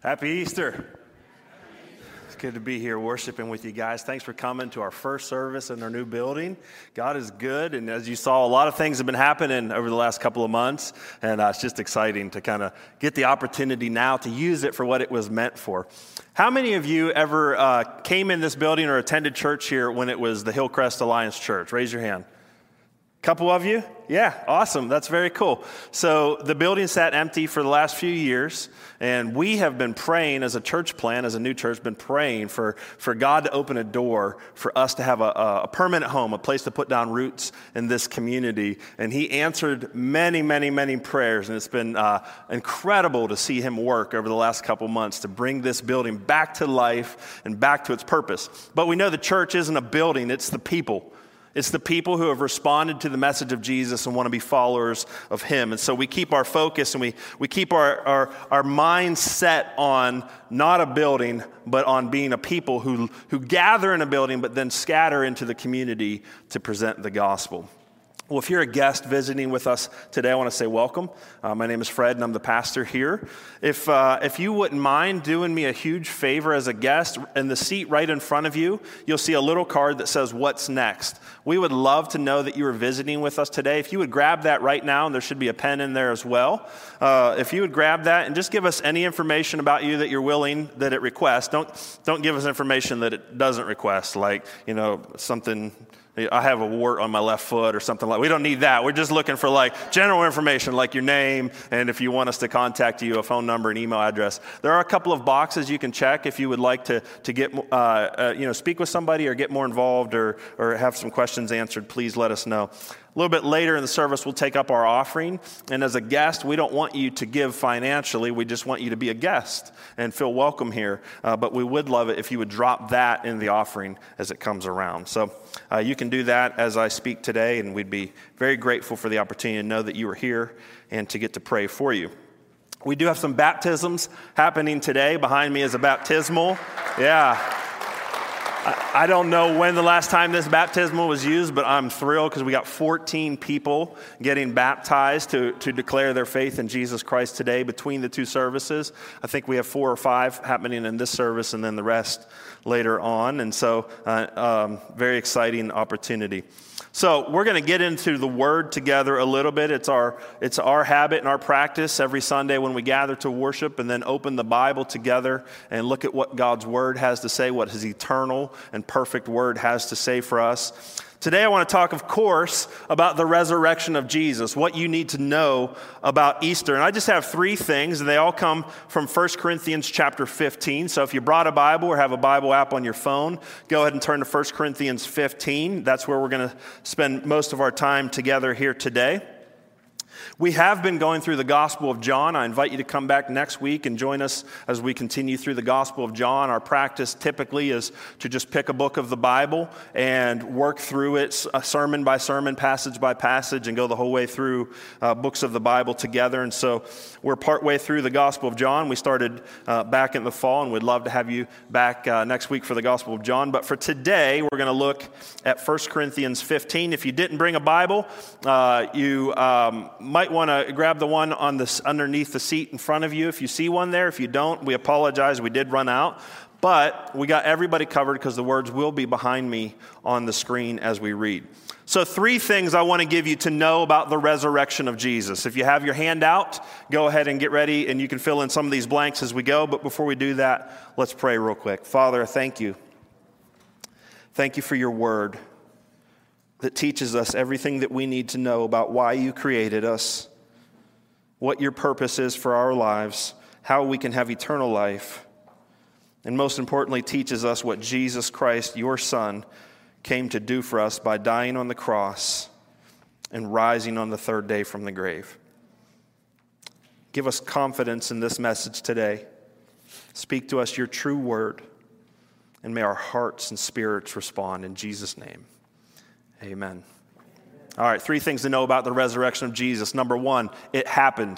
Happy Easter. It's good to be here worshiping with you guys. Thanks for coming to our first service in our new building. God is good, and as you saw, a lot of things have been happening over the last couple of months, and it's just exciting to kind of get the opportunity now to use it for what it was meant for. How many of you ever came in this building or attended church here when it was the Hillcrest Alliance Church? Raise your hand. Couple of you? Yeah, awesome. That's very cool. So the building sat empty for the last few years, and we have been praying as a church plan, as a new church, been praying for God to open a door for us to have a permanent home, a place to put down roots in this community. And he answered many, many, many prayers, and it's been incredible to see him work over the last couple months to bring this building back to life and back to its purpose. But we know the church isn't a building, it's the people. It's the people who have responded to the message of Jesus and want to be followers of him. And so we keep our focus and we keep our minds set on not a building, but on being a people who gather in a building, but then scatter into the community to present the gospel. Well, if you're a guest visiting with us today, I want to say welcome. My name is Fred, and I'm the pastor here. If you wouldn't mind doing me a huge favor as a guest, in the seat right in front of you, you'll see a little card that says, "What's next?" We would love to know that you are visiting with us today. If you would grab that right now, and there should be a pen in there as well. If you would grab that and just give us any information about you that you're willing that it requests. Don't give us information that it doesn't request, like, something... I have a wart on my left foot or something like that. We don't need that. We're just looking for general information like your name, and if you want us to contact you, a phone number, an email address. There are a couple of boxes you can check if you would like to get speak with somebody or get more involved or have some questions answered. Please let us know. A little bit later in the service, we'll take up our offering. And as a guest, we don't want you to give financially. We just want you to be a guest and feel welcome here. But we would love it if you would drop that in the offering as it comes around. So you can do that as I speak today, and we'd be very grateful for the opportunity to know that you are here and to get to pray for you. We do have some baptisms happening today. Behind me is a baptismal. Yeah. I don't know when the last time this baptismal was used, but I'm thrilled because we got 14 people getting baptized to declare their faith in Jesus Christ today between the two services. I think we have 4 or 5 happening in this service and then the rest later on. And so very exciting opportunity. So we're going to get into the Word together a little bit. It's our habit and our practice every Sunday when we gather to worship and then open the Bible together and look at what God's Word has to say, what His eternal and perfect Word has to say for us. Today I want to talk, of course, about the resurrection of Jesus, what you need to know about Easter. And I just have 3 things, and they all come from 1 Corinthians chapter 15. So if you brought a Bible or have a Bible app on your phone, go ahead and turn to 1 Corinthians 15. That's where we're going to spend most of our time together here today. We have been going through the Gospel of John. I invite you to come back next week and join us as we continue through the Gospel of John. Our practice typically is to just pick a book of the Bible and work through it sermon by sermon, passage by passage, and go the whole way through books of the Bible together. And so we're partway through the Gospel of John. We started back in the fall, and we'd love to have you back next week for the Gospel of John. But for today, we're going to look at 1 Corinthians 15. If you didn't bring a Bible, you might want to grab the one on this underneath the seat in front of you if you see one there. If you don't, we apologize. We did run out. But we got everybody covered because the words will be behind me on the screen as we read. So 3 things I want to give you to know about the resurrection of Jesus. If you have your hand out, go ahead and get ready, and you can fill in some of these blanks as we go. But before we do that, let's pray real quick. Father, thank you. Thank you for your word that teaches us everything that we need to know about why you created us, what your purpose is for our lives, how we can have eternal life, and most importantly, teaches us what Jesus Christ, your Son, came to do for us by dying on the cross and rising on the 3rd day from the grave. Give us confidence in this message today. Speak to us your true word, and may our hearts and spirits respond in Jesus' name. Amen. All right, 3 things to know about the resurrection of Jesus. Number 1, it happened.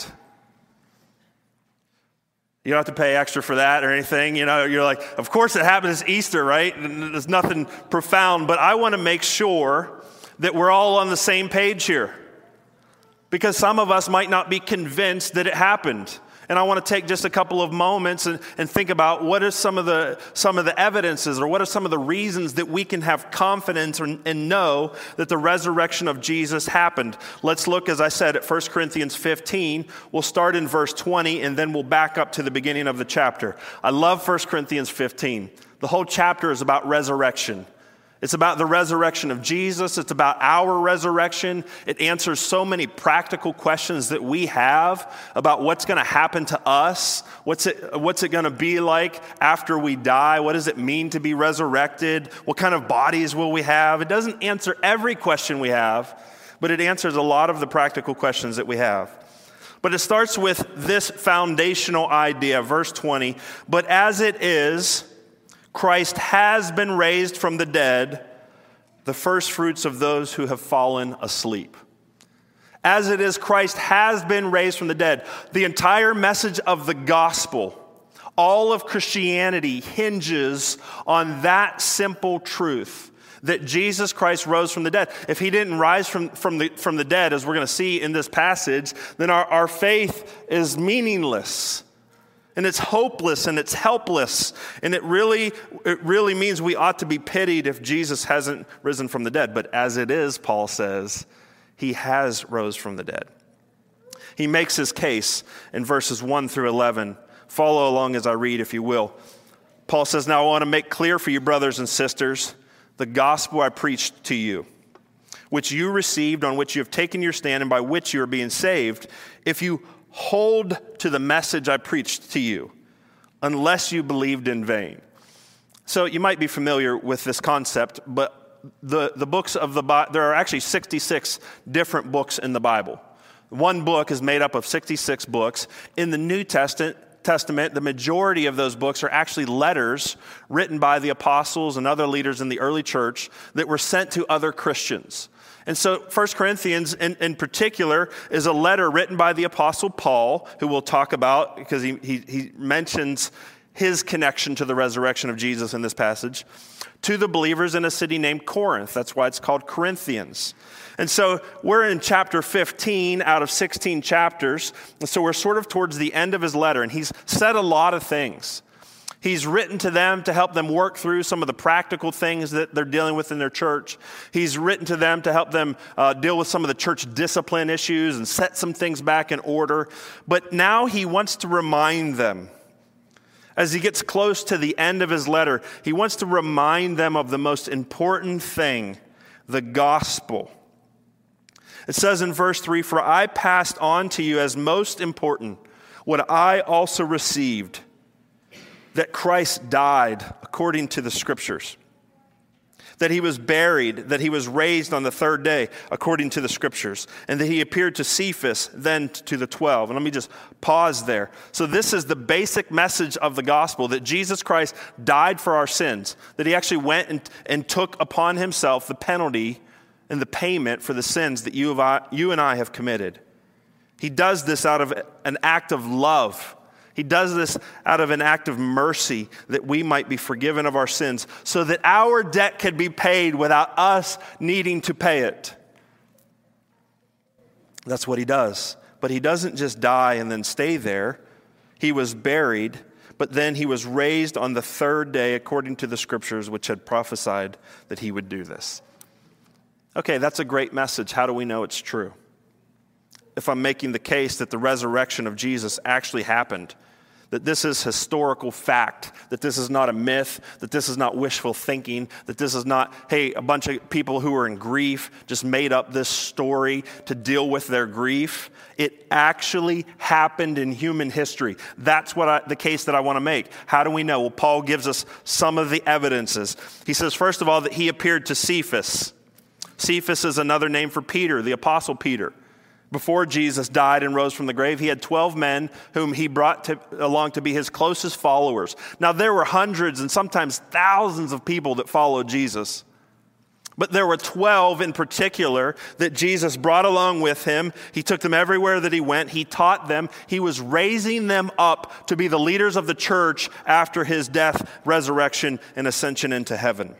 You don't have to pay extra for that or anything. You're like, of course it happened. It's Easter, right? There's nothing profound. But I want to make sure that we're all on the same page here. Because some of us might not be convinced that it happened. And I want to take just a couple of moments and think about what are some of the evidences, or what are some of the reasons that we can have confidence and know that the resurrection of Jesus happened. Let's look, as I said, at 1 Corinthians 15. We'll start in verse 20, and then we'll back up to the beginning of the chapter. I love 1 Corinthians 15. The whole chapter is about resurrection. It's about the resurrection of Jesus. It's about our resurrection. It answers so many practical questions that we have about what's going to happen to us. What's it going to be like after we die? What does it mean to be resurrected? What kind of bodies will we have? It doesn't answer every question we have, but it answers a lot of the practical questions that we have. But it starts with this foundational idea, verse 20. But as it is, Christ has been raised from the dead, the first fruits of those who have fallen asleep. As it is, Christ has been raised from the dead. The entire message of the gospel, all of Christianity, hinges on that simple truth, that Jesus Christ rose from the dead. If he didn't rise from the dead, as we're going to see in this passage, then our faith is meaningless. And it's hopeless and it's helpless. And it really means we ought to be pitied if Jesus hasn't risen from the dead. But as it is, Paul says, he has rose from the dead. He makes his case in verses 1 through 11. Follow along as I read, if you will. Paul says, now I want to make clear for you, brothers and sisters, the gospel I preached to you, which you received, on which you have taken your stand, and by which you are being saved, if you hold to the message I preached to you, unless you believed in vain. So you might be familiar with this concept, but the books of the Bible, there are actually 66 different books in the Bible. One book is made up of 66 books. In the New Testament, the majority of those books are actually letters written by the apostles and other leaders in the early church that were sent to other Christians. And so 1 Corinthians in particular is a letter written by the Apostle Paul, who we'll talk about because he mentions his connection to the resurrection of Jesus in this passage, to the believers in a city named Corinth. That's why it's called Corinthians. And so we're in chapter 15 out of 16 chapters. And so we're sort of towards the end of his letter, and he's said a lot of things. He's written to them to help them work through some of the practical things that they're dealing with in their church. He's written to them to help them deal with some of the church discipline issues and set some things back in order. But now he wants to remind them, as he gets close to the end of his letter, he wants to remind them of the most important thing, the gospel. It says in verse 3, for I passed on to you as most important what I also received, that Christ died according to the Scriptures, that he was buried, that he was raised on the third day according to the Scriptures, and that he appeared to Cephas, then to the 12. And let me just pause there. So this is the basic message of the gospel, that Jesus Christ died for our sins, that he actually went and took upon himself the penalty and the payment for the sins that you and I have committed. He does this out of an act of love. He does this out of an act of mercy, that we might be forgiven of our sins, so that our debt could be paid without us needing to pay it. That's what he does. But he doesn't just die and then stay there. He was buried, but then he was raised on the third day according to the Scriptures, which had prophesied that he would do this. Okay, that's a great message. How do we know it's true? If I'm making the case that the resurrection of Jesus actually happened, that this is historical fact, that this is not a myth, that this is not wishful thinking, that this is not, hey, a bunch of people who are in grief just made up this story to deal with their grief. It actually happened in human history. That's the case that I want to make. How do we know? Well, Paul gives us some of the evidences. He says, first of all, that he appeared to Cephas. Cephas is another name for Peter, the Apostle Peter. Before Jesus died and rose from the grave, he had 12 men whom he brought along to be his closest followers. Now, there were hundreds and sometimes thousands of people that followed Jesus. But there were 12 in particular that Jesus brought along with him. He took them everywhere that he went. He taught them. He was raising them up to be the leaders of the church after his death, resurrection, and ascension into heaven.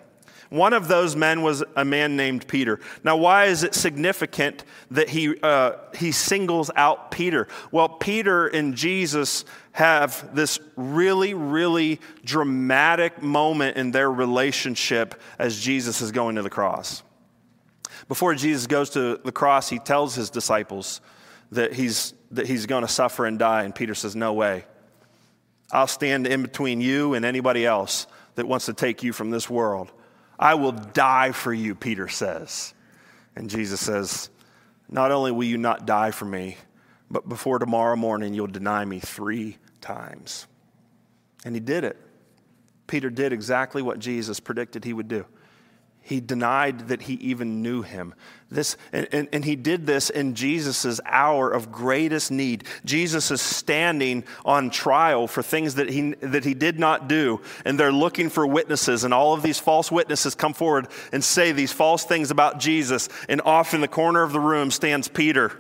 One of those men was a man named Peter. Now, why is it significant that he singles out Peter? Well, Peter and Jesus have this really, really dramatic moment in their relationship as Jesus is going to the cross. Before Jesus goes to the cross, he tells his disciples that he's going to suffer and die, and Peter says, "No way. I'll stand in between you and anybody else that wants to take you from this world. I will die for you," Peter says. And Jesus says, "Not only will you not die for me, but before tomorrow morning you'll deny me 3 times." And he did it. Peter did exactly what Jesus predicted he would do. He denied that he even knew him. And he did this in Jesus' hour of greatest need. Jesus is standing on trial for things that he did not do, and they're looking for witnesses, and all of these false witnesses come forward and say these false things about Jesus, and off in the corner of the room stands Peter.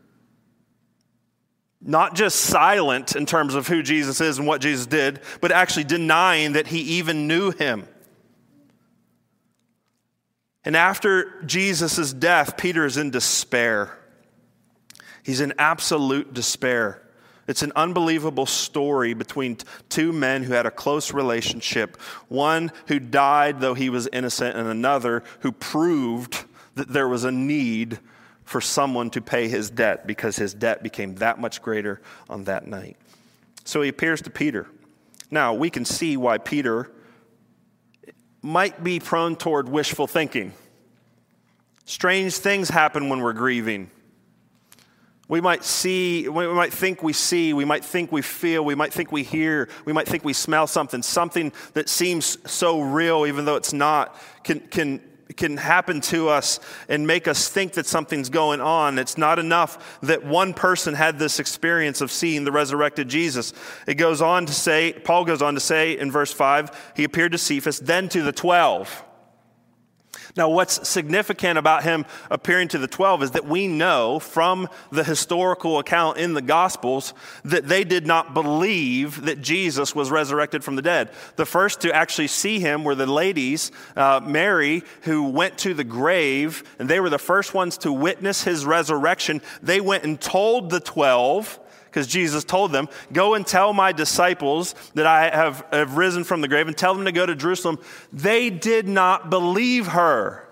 Not just silent in terms of who Jesus is and what Jesus did, but actually denying that he even knew him. And after Jesus' death, Peter is in despair. He's in absolute despair. It's an unbelievable story between 2 men who had a close relationship. One who died though he was innocent, and another who proved that there was a need for someone to pay his debt because his debt became that much greater on that night. So he appears to Peter. Now, we can see why Peter might be prone toward wishful thinking. Strange things happen when we're grieving. We might think we see, we might think we feel, we might think we hear, we might think we smell something that seems so real even though it's not, can happen to us and make us think that something's going on. It's not enough that one person had this experience of seeing the resurrected Jesus. Paul goes on to say in verse 5, he appeared to Cephas, then to the 12. Now, what's significant about him appearing to the 12 is that we know from the historical account in the Gospels that they did not believe that Jesus was resurrected from the dead. The first to actually see him were the ladies, Mary, who went to the grave, and they were the first ones to witness his resurrection. They went and told the 12, because Jesus told them, "Go and tell my disciples that I have risen from the grave, and tell them to go to Jerusalem." They did not believe her.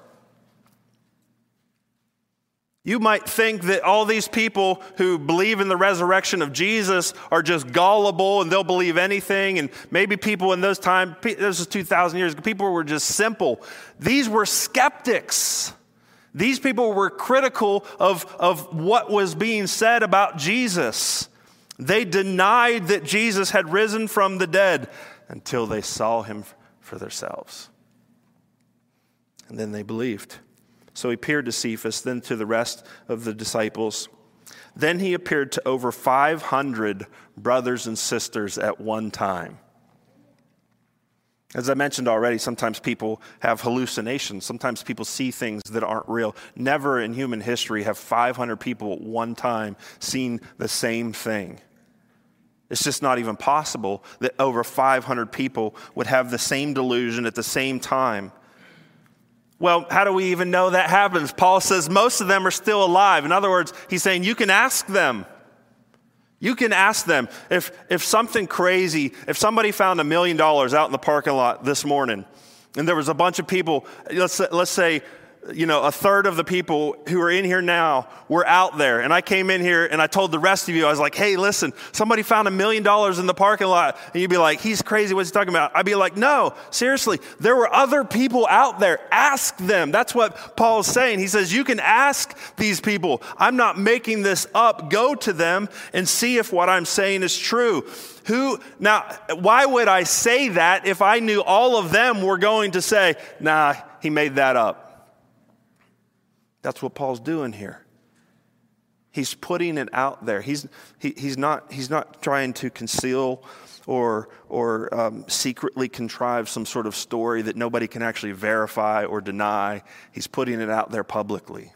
You might think that all these people who believe in the resurrection of Jesus are just gullible and they'll believe anything. And maybe people in those times, this was 2,000 years ago, people were just simple. These were skeptics. These people were critical of what was being said about Jesus. They denied that Jesus had risen from the dead until they saw him for themselves. And then they believed. So he appeared to Cephas, then to the rest of the disciples. Then he appeared to over 500 brothers and sisters at one time. As I mentioned already, sometimes people have hallucinations. Sometimes people see things that aren't real. Never in human history have 500 people at one time seen the same thing. It's just not even possible that over 500 people would have the same delusion at the same time. Well, how do we even know that happens? Paul says most of them are still alive. In other words, he's saying you can ask them. You can ask them if something crazy, if somebody found $1 million out in the parking lot this morning, and there was a bunch of people, let's say, a third of the people who are in here now were out there. And I came in here and I told the rest of you, I was like, hey, listen, somebody found $1 million in the parking lot. And you'd be like, he's crazy, what's he talking about? I'd be like, no, seriously, there were other people out there. Ask them. That's what Paul's saying. He says, you can ask these people. I'm not making this up. Go to them and see if what I'm saying is true. Now, why would I say that if I knew all of them were going to say, nah, he made that up? That's what Paul's doing here. He's putting it out there. He's not trying to conceal or secretly contrive some sort of story that nobody can actually verify or deny. He's putting it out there publicly.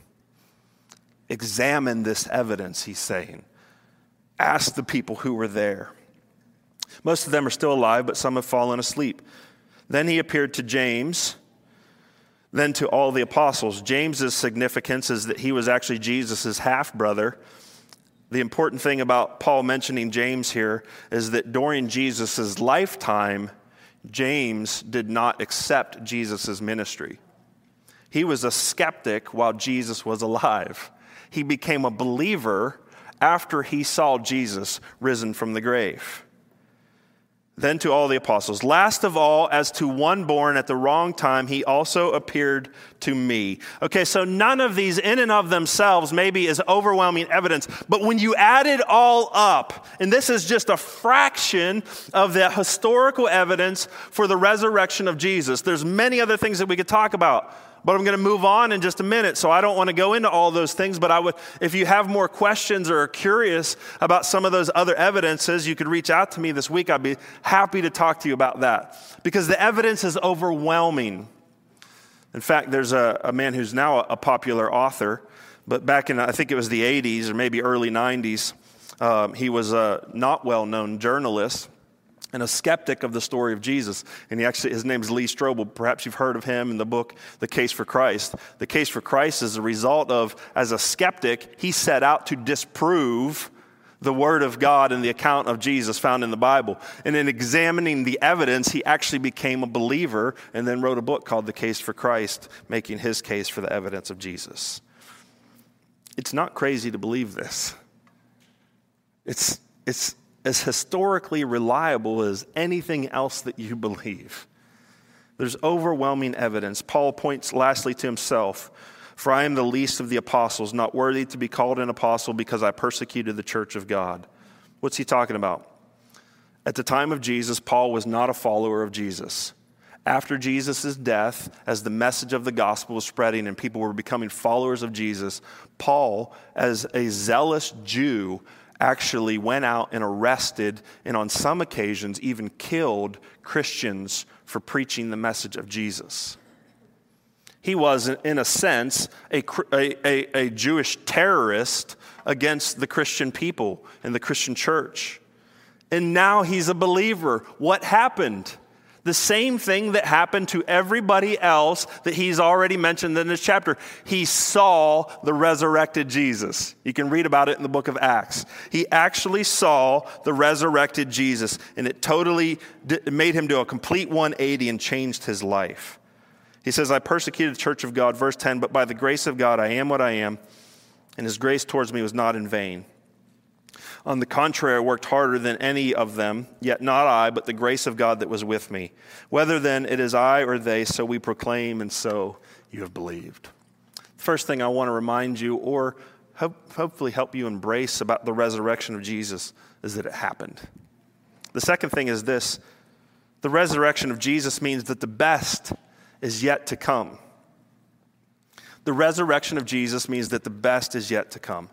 Examine this evidence, he's saying. Ask the people who were there. Most of them are still alive, but some have fallen asleep. Then he appeared to James, Then to all the apostles. James's significance is that he was actually Jesus' half-brother. The important thing about Paul mentioning James here is that during Jesus' lifetime, James did not accept Jesus' ministry. He was a skeptic while Jesus was alive. He became a believer after he saw Jesus risen from the grave. Then to all the apostles. Last of all, as to one born at the wrong time, he also appeared to me. Okay, so none of these in and of themselves maybe is overwhelming evidence, but when you add it all up, and this is just a fraction of the historical evidence for the resurrection of Jesus. There's many other things that we could talk about, but I'm going to move on in just a minute, so I don't want to go into all those things, but I would, if you have more questions or are curious about some of those other evidences, you could reach out to me this week. I'd be happy to talk to you about that, because the evidence is overwhelming. In fact, there's a man who's now a popular author, but back in, I think it was the 80s or maybe early 90s, he was a not well-known journalist and a skeptic of the story of Jesus. And his name's Lee Strobel. Perhaps you've heard of him in the book, The Case for Christ. The Case for Christ is a result of, as a skeptic, he set out to disprove the Word of God and the account of Jesus found in the Bible. And in examining the evidence, he actually became a believer and then wrote a book called The Case for Christ, making his case for the evidence of Jesus. It's not crazy to believe this. It's as historically reliable as anything else that you believe. There's overwhelming evidence. Paul points lastly to himself. For I am the least of the apostles, not worthy to be called an apostle because I persecuted the church of God. What's he talking about? At the time of Jesus, Paul was not a follower of Jesus. After Jesus' death, as the message of the gospel was spreading and people were becoming followers of Jesus, Paul, as a zealous Jew, actually went out and arrested and on some occasions even killed Christians for preaching the message of Jesus. He was, in a sense, a Jewish terrorist against the Christian people and the Christian church. And now he's a believer. What happened? The same thing that happened to everybody else that he's already mentioned in this chapter. He saw the resurrected Jesus. You can read about it in the book of Acts. He actually saw the resurrected Jesus, and it totally made him do a complete 180 and changed his life. He says, I persecuted the church of God, verse 10, but by the grace of God I am what I am, and his grace towards me was not in vain. On the contrary, I worked harder than any of them, yet not I, but the grace of God that was with me. Whether then it is I or they, so we proclaim, and so you have believed. First thing I want to remind you, or hopefully help you embrace about the resurrection of Jesus, is that it happened. The second thing is this: the resurrection of Jesus means that the best is yet to come. The resurrection of Jesus means that the best is yet to come.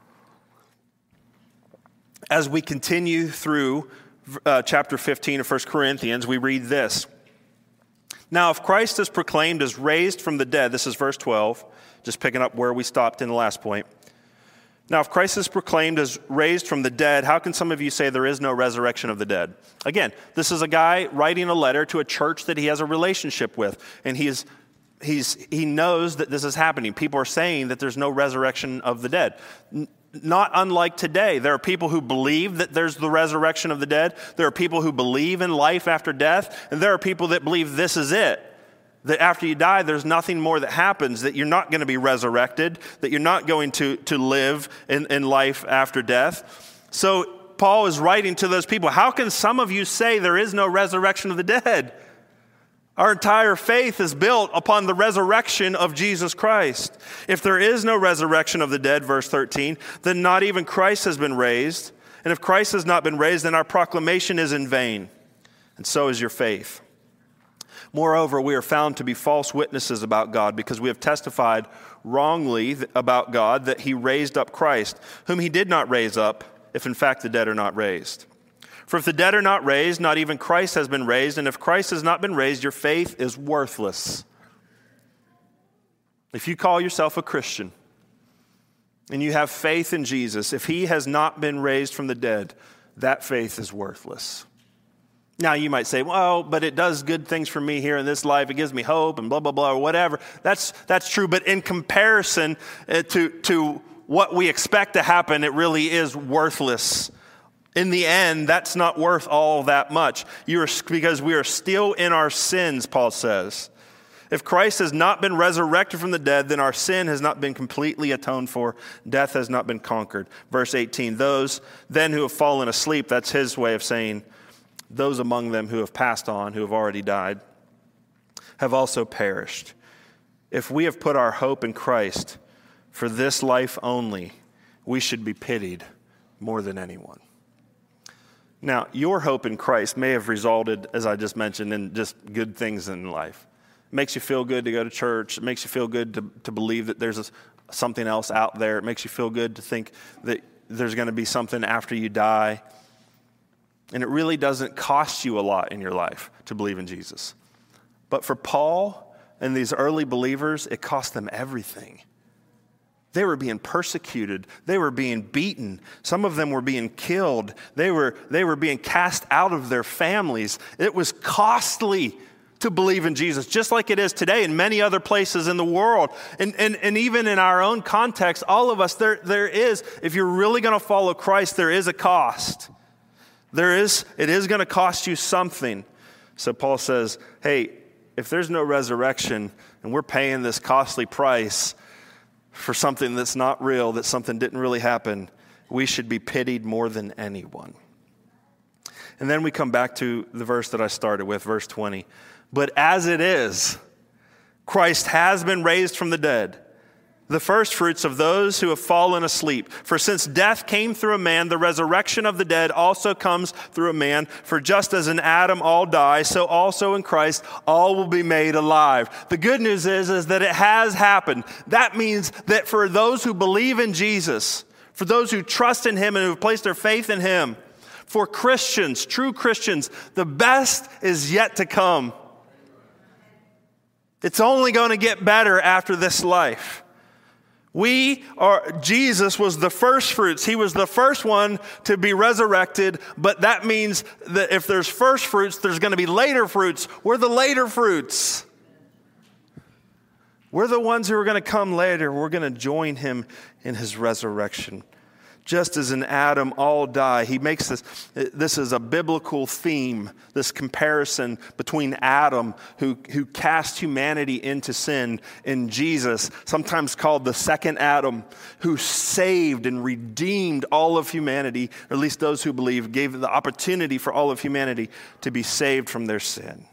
As we continue through chapter 15 of 1 Corinthians, we read this. Now, if Christ is proclaimed as raised from the dead, this is verse 12, just picking up where we stopped in the last point. Now, if Christ is proclaimed as raised from the dead, how can some of you say there is no resurrection of the dead? Again, this is a guy writing a letter to a church that he has a relationship with, and he knows that this is happening. People are saying that there's no resurrection of the dead. Not unlike today. There are people who believe that there's the resurrection of the dead. There are people who believe in life after death. And there are people that believe this is it. That after you die, there's nothing more that happens, that you're not going to be resurrected, that you're not going to live in life after death. So Paul is writing to those people. How can some of you say there is no resurrection of the dead? Our entire faith is built upon the resurrection of Jesus Christ. If there is no resurrection of the dead, verse 13, then not even Christ has been raised. And if Christ has not been raised, then our proclamation is in vain, and so is your faith. Moreover, we are found to be false witnesses about God because we have testified wrongly about God that he raised up Christ, whom he did not raise up, if in fact the dead are not raised. For if the dead are not raised, not even Christ has been raised. And if Christ has not been raised, your faith is worthless. If you call yourself a Christian and you have faith in Jesus, if he has not been raised from the dead, that faith is worthless. Now you might say, well, but it does good things for me here in this life. It gives me hope and blah, blah, blah, or whatever. That's true. But in comparison to what we expect to happen, it really is worthless. In the end, that's not worth all that much. Because we are still in our sins, Paul says. If Christ has not been resurrected from the dead, then our sin has not been completely atoned for. Death has not been conquered. Verse 18, those then who have fallen asleep, that's his way of saying, those among them who have passed on, who have already died, have also perished. If we have put our hope in Christ for this life only, we should be pitied more than anyone. Now, your hope in Christ may have resulted, as I just mentioned, in just good things in life. It makes you feel good to go to church. It makes you feel good to believe that there's something else out there. It makes you feel good to think that there's going to be something after you die. And it really doesn't cost you a lot in your life to believe in Jesus. But for Paul and these early believers, it cost them everything. They were being persecuted. They were being beaten. Some of them were being killed. They were being cast out of their families. It was costly to believe in Jesus, just like it is today in many other places in the world. And even in our own context, all of us, there is, if you're really going to follow Christ, there is a cost. It is going to cost you something. So Paul says, hey, if there's no resurrection and we're paying this costly price for something that's not real, that something didn't really happen, we should be pitied more than anyone. And then we come back to the verse that I started with, verse 20. But as it is, Christ has been raised from the dead, the first fruits of those who have fallen asleep. For since death came through a man, the resurrection of the dead also comes through a man. For just as in Adam all die, so also in Christ all will be made alive. The good news is that it has happened. That means that for those who believe in Jesus, for those who trust in him and who have placed their faith in him, for Christians, true Christians, the best is yet to come. It's only going to get better after this life. Jesus was the first fruits. He was the first one to be resurrected, but that means that if there's first fruits, there's going to be later fruits. We're the later fruits. We're the ones who are going to come later. We're going to join him in his resurrection. Just as in Adam all die, he makes this is a biblical theme, this comparison between Adam, who cast humanity into sin, and Jesus, sometimes called the second Adam, who saved and redeemed all of humanity, or at least those who believe, gave the opportunity for all of humanity to be saved from their sin.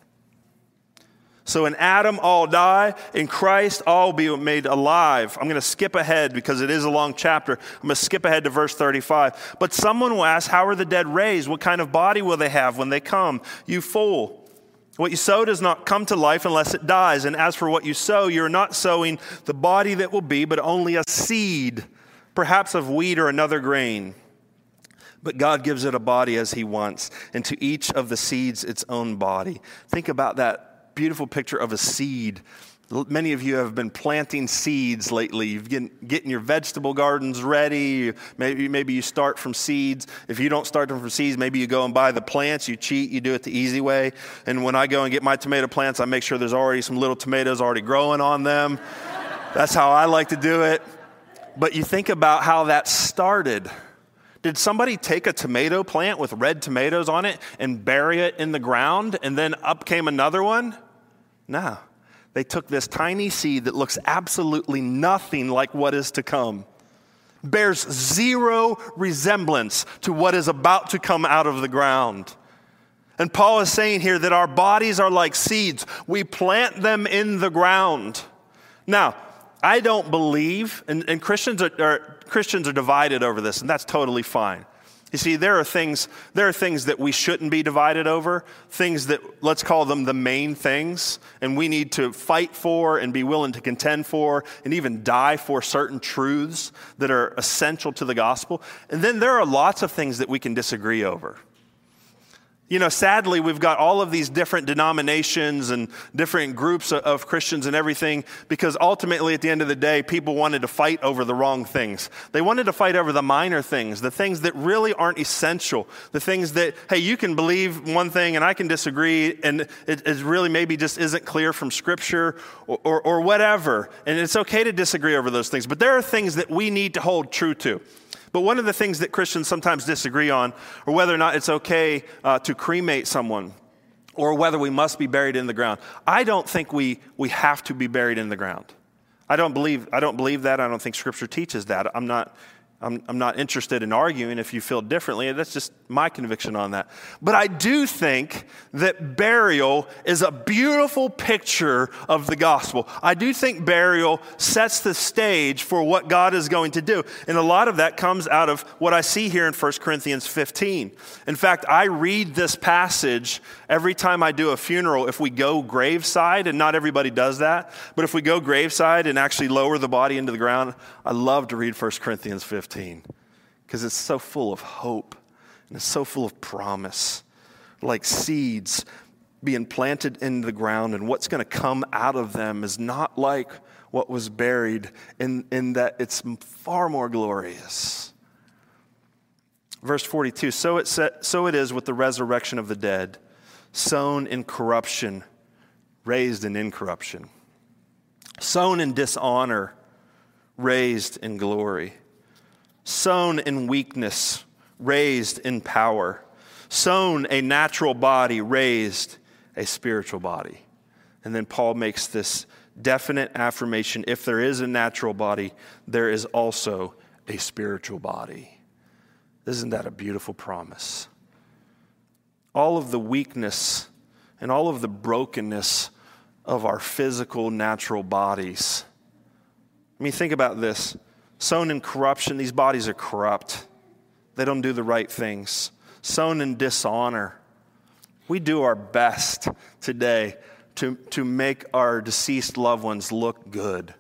So in Adam, all die. In Christ, all be made alive. I'm going to skip ahead because it is a long chapter. I'm going to skip ahead to verse 35. But someone will ask, how are the dead raised? What kind of body will they have when they come? You fool. What you sow does not come to life unless it dies. And as for what you sow, you're not sowing the body that will be, but only a seed, perhaps of wheat or another grain. But God gives it a body as he wants, and to each of the seeds its own body. Think about that beautiful picture of a seed. Many of you have been planting seeds lately. You've getting your vegetable gardens ready. Maybe you start from seeds. If you don't start them from seeds, maybe you go and buy the plants. You cheat. You do it the easy way. And when I go and get my tomato plants, I make sure there's already some little tomatoes already growing on them. That's how I like to do it. But you think about how that started. Did somebody take a tomato plant with red tomatoes on it and bury it in the ground, and then up came another one? No. They took this tiny seed that looks absolutely nothing like what is to come, bears zero resemblance to what is about to come out of the ground. And Paul is saying here that our bodies are like seeds. We plant them in the ground. Now, I don't believe, and Christians are divided over this, and that's totally fine. You see, there are things that we shouldn't be divided over, things that, let's call them the main things, and we need to fight for and be willing to contend for and even die for certain truths that are essential to the gospel. And then there are lots of things that we can disagree over. Sadly, we've got all of these different denominations and different groups of Christians and everything, because ultimately, at the end of the day, people wanted to fight over the wrong things. They wanted to fight over the minor things, the things that really aren't essential, the things that, hey, you can believe one thing and I can disagree, and it really maybe just isn't clear from Scripture or whatever. And it's okay to disagree over those things, but there are things that we need to hold true to. But one of the things that Christians sometimes disagree on, or whether or not it's okay to cremate someone, or whether we must be buried in the ground. I don't think we have to be buried in the ground. I don't believe that. I don't think Scripture teaches that. I'm not interested in arguing if you feel differently. That's just my conviction on that. But I do think that burial is a beautiful picture of the gospel. I do think burial sets the stage for what God is going to do. And a lot of that comes out of what I see here in 1 Corinthians 15. In fact, I read this passage every time I do a funeral. If we go graveside, and not everybody does that, but if we go graveside and actually lower the body into the ground, I love to read 1 Corinthians 15. Because it's so full of hope and it's so full of promise, like seeds being planted in the ground, and what's going to come out of them is not like what was buried, in that it's far more glorious. Verse 42, so it is with the resurrection of the dead, sown in corruption, raised in incorruption, sown in dishonor, raised in glory. Sown in weakness, raised in power. Sown a natural body, raised a spiritual body. And then Paul makes this definite affirmation: if there is a natural body, there is also a spiritual body. Isn't that a beautiful promise? All of the weakness and all of the brokenness of our physical, natural bodies. I mean, think about this. Sown in corruption, these bodies are corrupt. They don't do the right things. Sown in dishonor. We do our best today to make our deceased loved ones look good.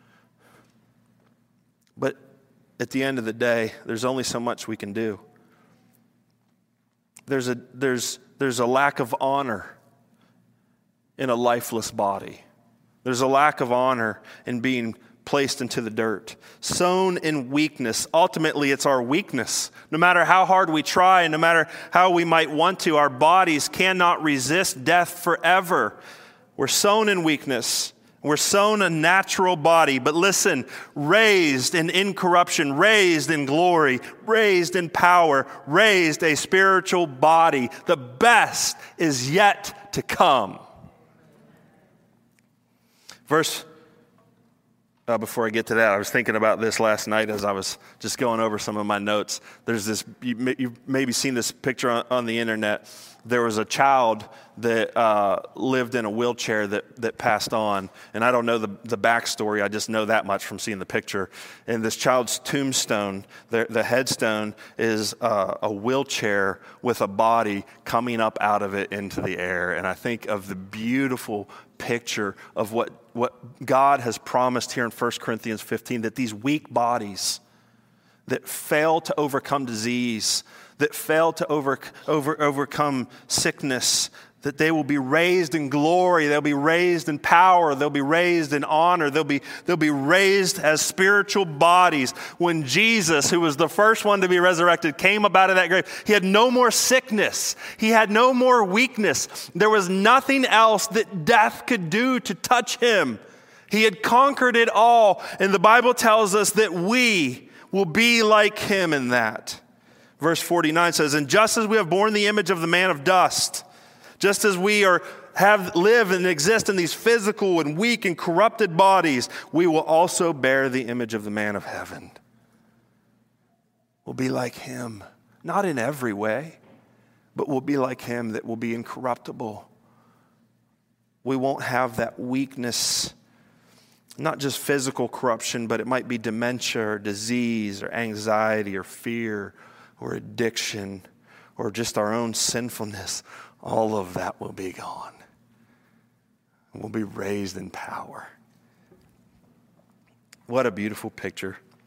But at the end of the day, there's only so much we can do. There's a lack of honor in a lifeless body. There's a lack of honor in being placed into the dirt. Sown in weakness. Ultimately, it's our weakness. No matter how hard we try and no matter how we might want to, our bodies cannot resist death forever. We're sown in weakness. We're sown a natural body. But listen, raised in incorruption, raised in glory, raised in power, raised a spiritual body. The best is yet to come. Before I get to that, I was thinking about this last night as I was just going over some of my notes. There's this, you've maybe seen this picture on the internet. There was a child that lived in a wheelchair that passed on. And I don't know the backstory. I just know that much from seeing the picture. And this child's tombstone, the headstone, is a wheelchair with a body coming up out of it into the air. And I think of the beautiful picture of what God has promised here in 1 Corinthians 15, that these weak bodies that fail to overcome disease, that fail to overcome sickness, that they will be raised in glory, they'll be raised in power, they'll be raised in honor, they'll be raised as spiritual bodies. When Jesus, who was the first one to be resurrected, came up out of that grave, he had no more sickness, he had no more weakness. There was nothing else that death could do to touch him. He had conquered it all, and the Bible tells us that we will be like him in that. Verse 49 says, and just as we have borne the image of the man of dust, just as we live and exist in these physical and weak and corrupted bodies, we will also bear the image of the man of heaven. We'll be like him, not in every way, but we'll be like him, that will be incorruptible. We won't have that weakness, not just physical corruption, but it might be dementia or disease or anxiety or fear or addiction or just our own sinfulness. All of that will be gone. We'll be raised in power. What a beautiful picture.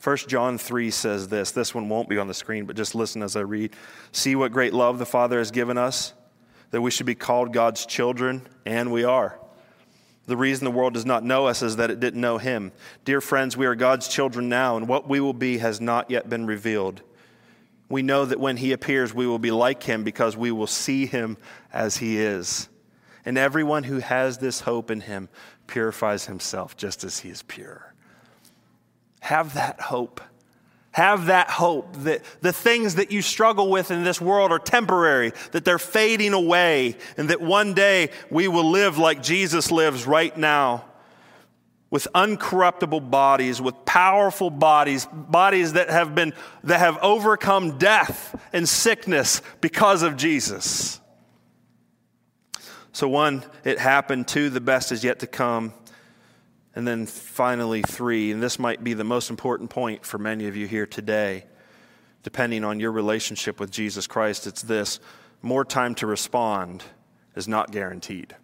1 John 3 says this. This one won't be on the screen, but just listen as I read. See what great love the Father has given us, that we should be called God's children, and we are. The reason the world does not know us is that it didn't know him. Dear friends, we are God's children now, and what we will be has not yet been revealed. We know that when he appears, we will be like him because we will see him as he is. And everyone who has this hope in him purifies himself just as he is pure. Have that hope. Have that hope that the things that you struggle with in this world are temporary, that they're fading away, and that one day we will live like Jesus lives right now, with uncorruptible bodies, with powerful bodies, bodies that have overcome death and sickness because of Jesus. So 1, it happened. 2, the best is yet to come. And then finally 3, and this might be the most important point for many of you here today, depending on your relationship with Jesus Christ, it's this: more time to respond is not guaranteed.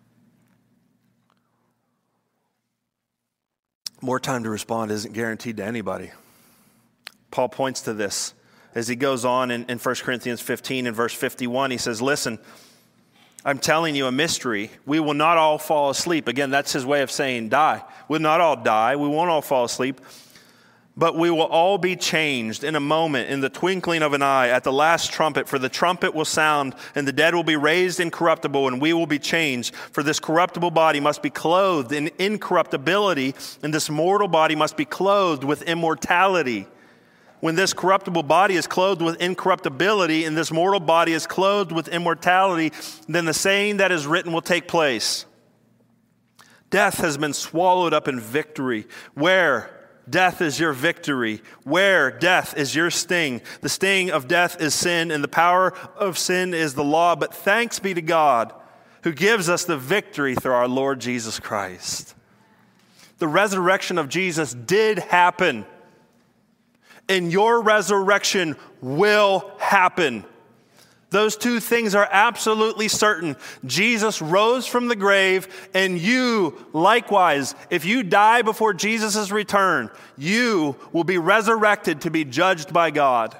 More time to respond isn't guaranteed to anybody. Paul points to this as he goes on in 1 Corinthians 15 and verse 51. He says, listen, I'm telling you a mystery. We will not all fall asleep. Again, that's his way of saying die. We'll not all die. We won't all fall asleep. But we will all be changed in a moment, in the twinkling of an eye, at the last trumpet. For the trumpet will sound, and the dead will be raised incorruptible, and we will be changed. For this corruptible body must be clothed in incorruptibility, and this mortal body must be clothed with immortality. When this corruptible body is clothed with incorruptibility and this mortal body is clothed with immortality, then the saying that is written will take place. Death has been swallowed up in victory. Where? Death is your victory. Where? Death is your sting. The sting of death is sin, and the power of sin is the law. But thanks be to God who gives us the victory through our Lord Jesus Christ. The resurrection of Jesus did happen. And your resurrection will happen. Those two things are absolutely certain. Jesus rose from the grave, and you, likewise, if you die before Jesus' return, you will be resurrected to be judged by God.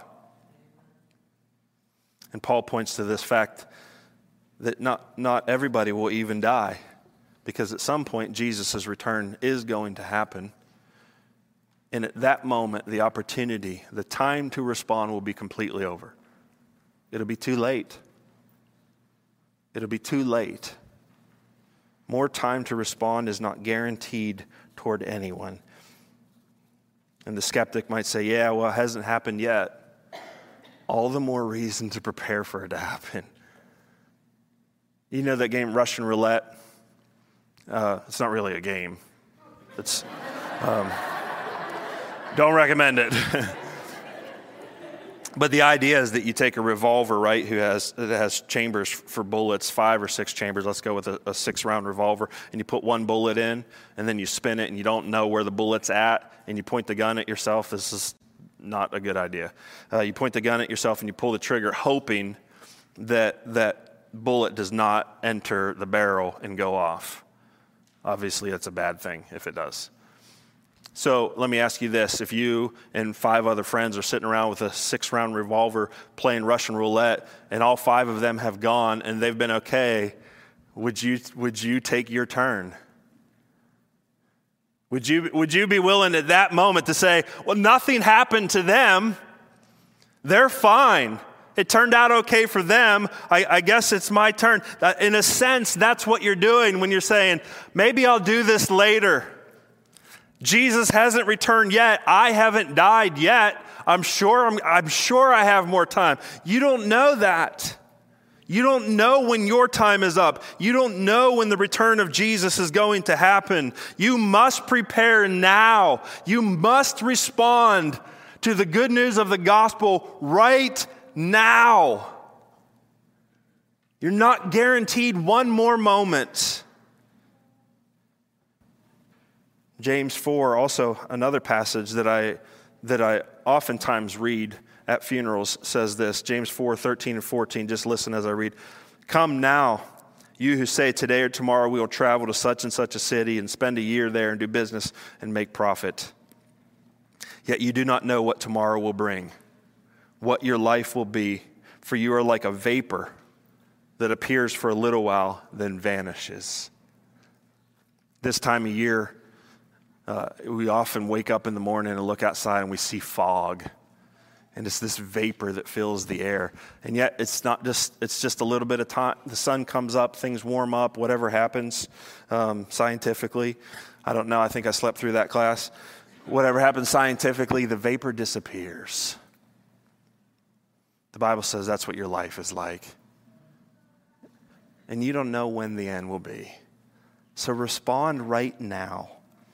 And Paul points to this fact that not everybody will even die, because at some point Jesus' return is going to happen. And at that moment, the opportunity, the time to respond will be completely over. It'll be too late. It'll be too late. More time to respond is not guaranteed toward anyone. And the skeptic might say, yeah, well, it hasn't happened yet. All the more reason to prepare for it to happen. You know that game Russian roulette? It's not really a game. It's... Don't recommend it. But the idea is that you take a revolver, right, that has chambers for bullets, 5 or 6 chambers. Let's go with a 6-round revolver. And you put one bullet in, and then you spin it, and you don't know where the bullet's at, and you point the gun at yourself. This is not a good idea. You point the gun at yourself, and you pull the trigger, hoping that bullet does not enter the barrel and go off. Obviously, that's a bad thing if it does. So let me ask you this. If you and 5 other friends are sitting around with a 6-round revolver playing Russian roulette, and all 5 of them have gone and they've been okay, would you take your turn? Would you be willing at that moment to say, well, nothing happened to them. They're fine. It turned out okay for them. I guess it's my turn. In a sense, that's what you're doing when you're saying, maybe I'll do this later. Jesus hasn't returned yet. I haven't died yet. I'm sure I have more time. You don't know that. You don't know when your time is up. You don't know when the return of Jesus is going to happen. You must prepare now. You must respond to the good news of the gospel right now. You're not guaranteed one more moment. James 4, also another passage that I oftentimes read at funerals, says this. James 4, 13 and 14, just listen as I read. Come now, you who say today or tomorrow we will travel to such and such a city and spend a year there and do business and make profit. Yet you do not know what tomorrow will bring, what your life will be, for you are like a vapor that appears for a little while, then vanishes. This time of year, we often wake up in the morning and look outside and we see fog. And it's this vapor that fills the air. And yet it's just a little bit of time. The sun comes up, things warm up, whatever happens scientifically. I don't know, I think I slept through that class. Whatever happens scientifically, the vapor disappears. The Bible says that's what your life is like. And you don't know when the end will be. So respond right now.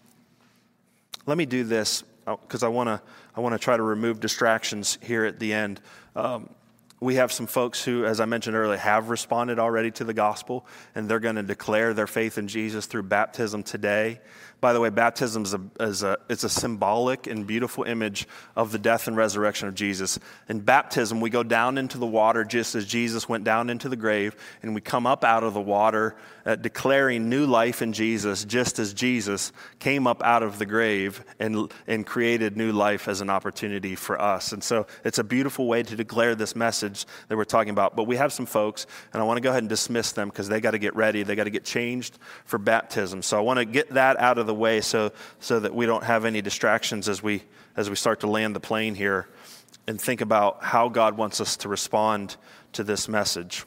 Let me do this because I want to try to remove distractions here at the end. We have some folks who, as I mentioned earlier, have responded already to the gospel, and they're going to declare their faith in Jesus through baptism today. By the way, baptism is a symbolic and beautiful image of the death and resurrection of Jesus. In baptism, we go down into the water just as Jesus went down into the grave, and we come up out of the water declaring new life in Jesus, just as Jesus came up out of the grave and created new life as an opportunity for us. And so it's a beautiful way to declare this message that we're talking about. But we have some folks, and I want to go ahead and dismiss them because they got to get ready. They got to get changed for baptism. So I want to get that out of the way so that we don't have any distractions as we start to land the plane here and think about how God wants us to respond to this message.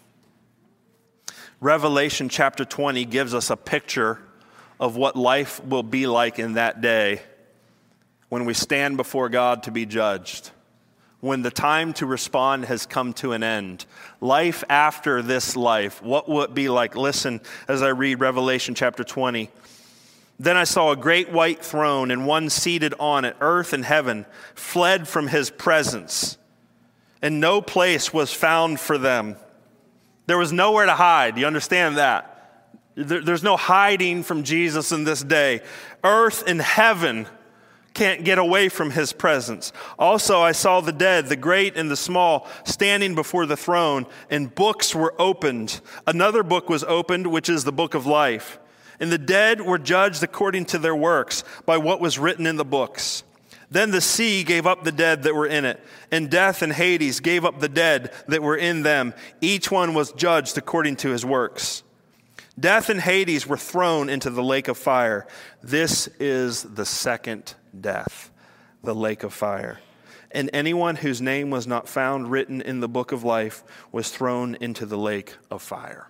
Revelation chapter 20 gives us a picture of what life will be like in that day when we stand before God to be judged, when the time to respond has come to an end. Life after this life, what will it be like? Listen as I read Revelation chapter 20. Then I saw a great white throne and one seated on it. Earth and heaven fled from his presence, and no place was found for them. There was nowhere to hide. You understand that? There's no hiding from Jesus in this day. Earth and heaven can't get away from his presence. Also, I saw the dead, the great and the small, standing before the throne, and books were opened. Another book was opened, which is the book of life. And the dead were judged according to their works by what was written in the books. Then the sea gave up the dead that were in it, and death and Hades gave up the dead that were in them. Each one was judged according to his works. Death and Hades were thrown into the lake of fire. This is the second death, the lake of fire. And anyone whose name was not found written in the book of life was thrown into the lake of fire.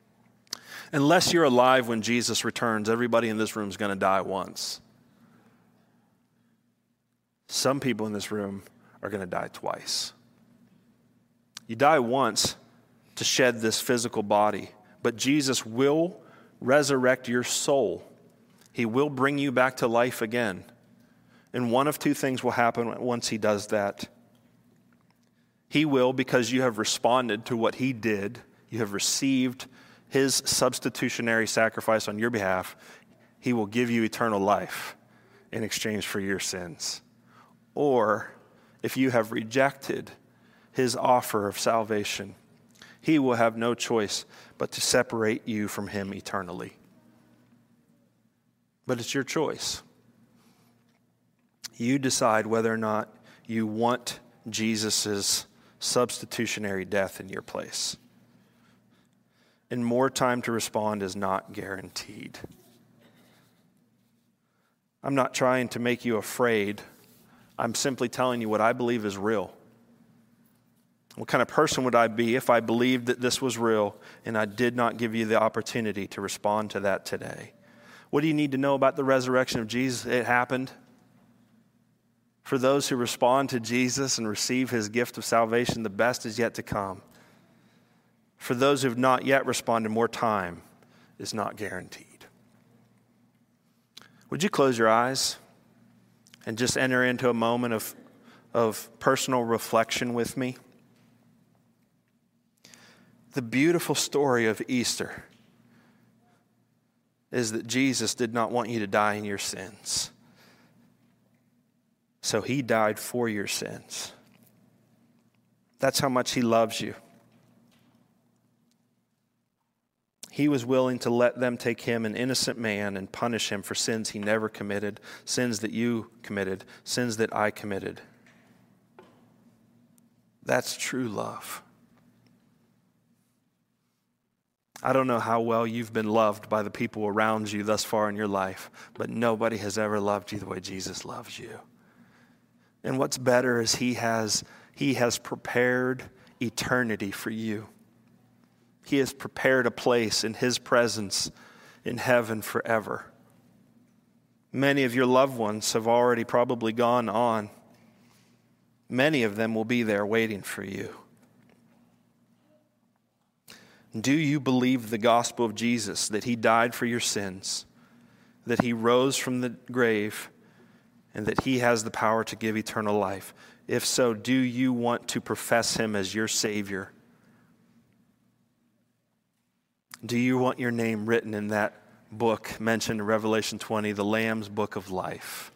Unless you're alive when Jesus returns, everybody in this room is going to die once. Some people in this room are going to die twice. You die once to shed this physical body, but Jesus will resurrect your soul. He will bring you back to life again. And one of two things will happen once he does that. He will, because you have responded to what he did, you have received his substitutionary sacrifice on your behalf, he will give you eternal life in exchange for your sins. Or, if you have rejected his offer of salvation, he will have no choice but to separate you from him eternally. But it's your choice. You decide whether or not you want Jesus' substitutionary death in your place. And more time to respond is not guaranteed. I'm not trying to make you afraid. I'm simply telling you what I believe is real. What kind of person would I be if I believed that this was real and I did not give you the opportunity to respond to that today? What do you need to know about the resurrection of Jesus? It happened. For those who respond to Jesus and receive his gift of salvation, the best is yet to come. For those who have not yet responded, more time is not guaranteed. Would you close your eyes and just enter into a moment of personal reflection with me? The beautiful story of Easter is that Jesus did not want you to die in your sins. So he died for your sins. That's how much he loves you. He was willing to let them take him, an innocent man, and punish him for sins he never committed, sins that you committed, sins that I committed. That's true love. I don't know how well you've been loved by the people around you thus far in your life, but nobody has ever loved you the way Jesus loves you. And what's better is he has prepared eternity for you. He has prepared a place in his presence in heaven forever. Many of your loved ones have already probably gone on. Many of them will be there waiting for you. Do you believe the gospel of Jesus, that he died for your sins, that he rose from the grave, and that he has the power to give eternal life? If so, do you want to profess him as your Savior? Do you want your name written in that book mentioned in Revelation 20, the Lamb's Book of Life?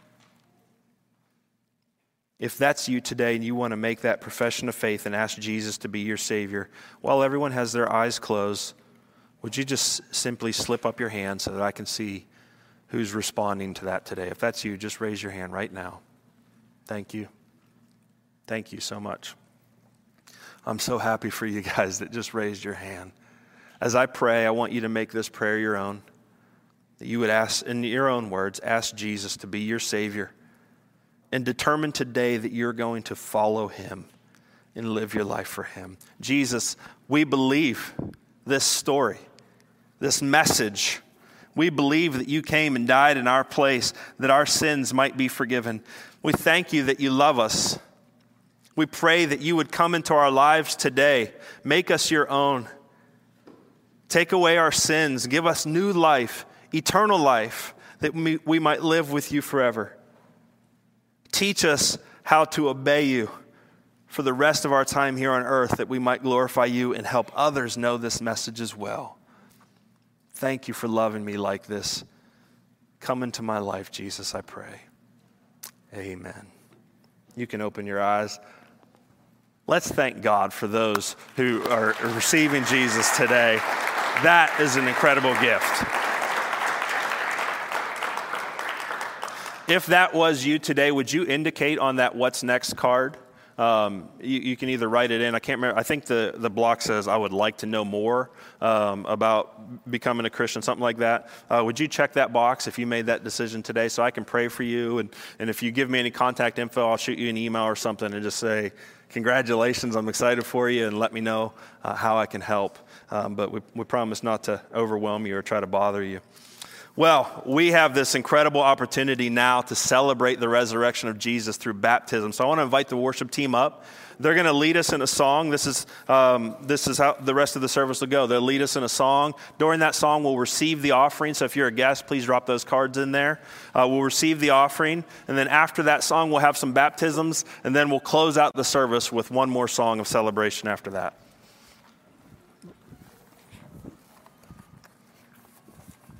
If that's you today and you want to make that profession of faith and ask Jesus to be your Savior, while everyone has their eyes closed, would you just simply slip up your hand so that I can see who's responding to that today? If that's you, just raise your hand right now. Thank you. Thank you so much. I'm so happy for you guys that just raised your hand. As I pray, I want you to make this prayer your own. That you would ask, in your own words, ask Jesus to be your Savior. And determine today that you're going to follow him and live your life for him. Jesus, we believe this story, this message. We believe that you came and died in our place, that our sins might be forgiven. We thank you that you love us. We pray that you would come into our lives today, make us your own. Take away our sins, give us new life, eternal life, that we might live with you forever. Teach us how to obey you for the rest of our time here on earth, that we might glorify you and help others know this message as well. Thank you for loving me like this. Come into my life, Jesus, I pray. Amen. You can open your eyes. Let's thank God for those who are receiving Jesus today. That is an incredible gift. If that was you today, would you indicate on that what's next card? You can either write it in. I can't remember. I think the block says, I would like to know more about becoming a Christian, something like that. Would you check that box if you made that decision today so I can pray for you? And if you give me any contact info, I'll shoot you an email or something and just say, congratulations, I'm excited for you, and let me know how I can help. But we promise not to overwhelm you or try to bother you. Well, we have this incredible opportunity now to celebrate the resurrection of Jesus through baptism. So I want to invite the worship team up. They're going to lead us in a song. This is how the rest of the service will go. They'll lead us in a song. During that song, we'll receive the offering. So if you're a guest, please drop those cards in there. We'll receive the offering. And then after that song, we'll have some baptisms. And then we'll close out the service with one more song of celebration after that.